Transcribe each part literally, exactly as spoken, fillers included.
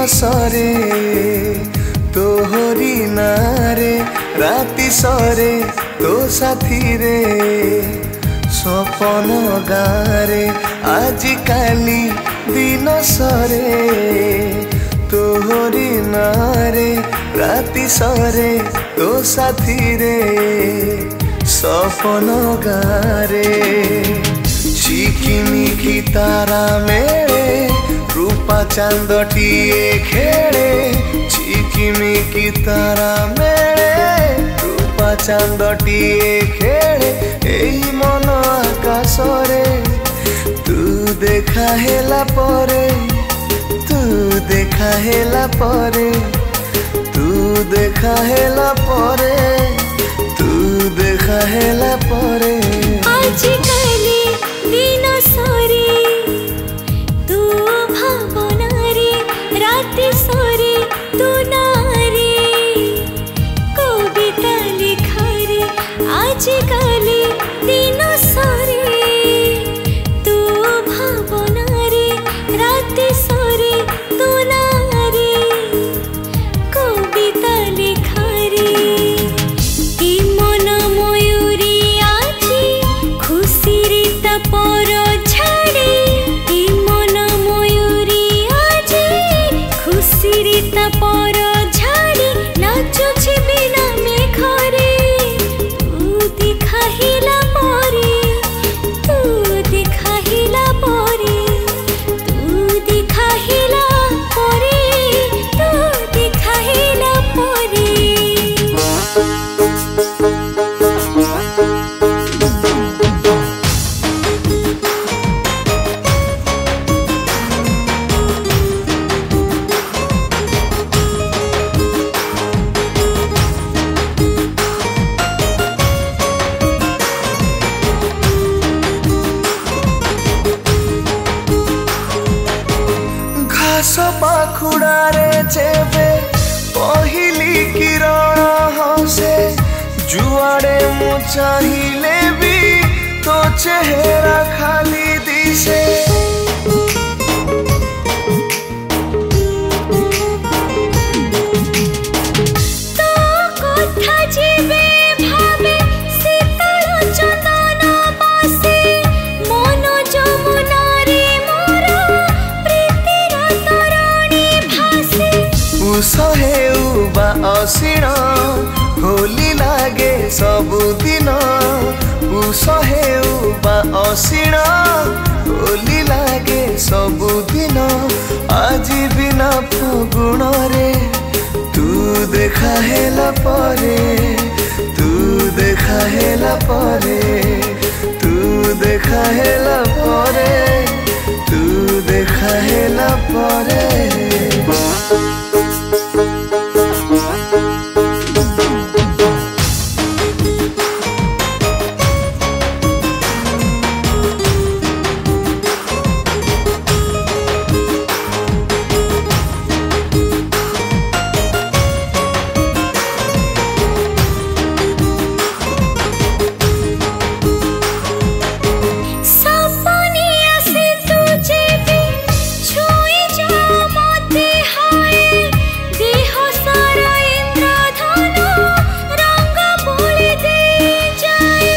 सरे तोहरी नारे राति सरे तो साथी रे सपन गारे आजिकाली दिन सरे तोहरी नारे राति सरे तो साथी रे सपन गारे चिकिमिकी तारा मेले रूपा चांदटिए खेले चिकिमिकी तारा मेले रूपा चांदटिए खेले एई मन आकाश रे तू देखा हेला परे तू देखा हेला परे तू देखा हेला परे तू देखा हेला परे आजिकाली दिन सरे तू भावना रे राति सरे तू नारे कविता लिखा रे आजिकाली दिन सरे तू भावना रे राति सरे तू नारे कविता लिखा रे ई मन मयूरी आजी खुशी रे पर छाड़े ई मन मयूरी आजी खुशी रे पर छाड़ी नाचुछि बिना मेघरे तू दिखाहिला परे तू दिखाहिला परे तू दिखाहिला परे तू दिखाहिला परे घास पाखुड़ारे जेबे पहिली किरण हसे जुआड़े मु चाहिले भी तो चेहरा खाली दिसे तो कथा जेबे भावे शीतल चंदन बासे मन जमुना रे मोर प्रीतिर तरुणी भासे उषे बा असीण होली लागे सबुदिन उषे बा असीण होली लागे सबुदिन आज बिना फगुण रे तू देखा हेला परे तू देखा हेला परे तू देखा हेला परे तू देखा हेला परे सपने आसे तू जेबे छुई जा मते हाय देह सारा इंद्रधनु रंग बोले दे जाए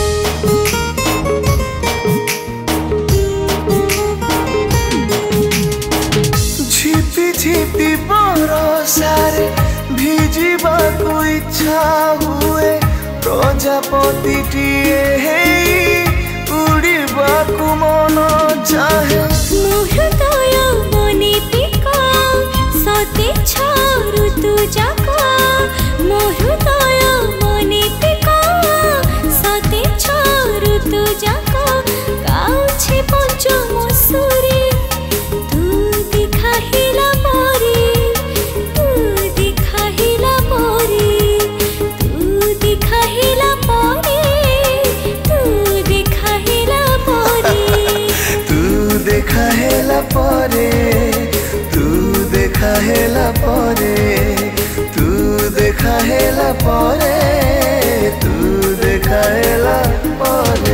झिपी झिपी बरसारे भिजिबा को इच्छा हुए प्रजापति टीए हेई उड़ीबा को मन चाहे मुहृदय मने पिका सते छारु तू जाका मुहृदय मने पिका सते छारु तू जाका गाउछे पंचम सुरे तू दिखाहिला परे तू दिखाहिला परे तू दिखाहिला परे तू दिखाहिला परे तू देखा हेला परे तू देखा हेला परे तू देखा हेला परे तू देखा हेला परे।